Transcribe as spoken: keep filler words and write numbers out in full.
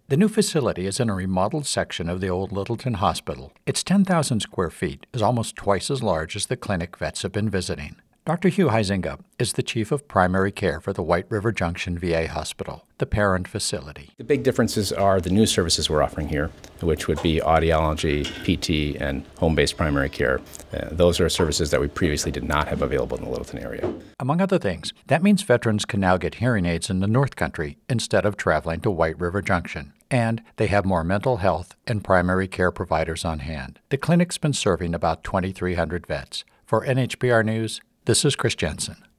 The new facility is in a remodeled section of the old Littleton Hospital. It's ten thousand square feet, is almost twice as large as the clinic vets have been visiting. Doctor Hugh Huizinga is the Chief of Primary Care for the White River Junction V A Hospital, the parent facility. The big differences are the new services we're offering here, which would be audiology, P T, and home-based primary care. Uh, those are services that we previously did not have available in the Littleton area. Among other things, that means veterans can now get hearing aids in the North Country instead of traveling to White River Junction. And they have more mental health and primary care providers on hand. The clinic's been serving about twenty-three hundred vets. For N H B R News, this is Chris Jensen.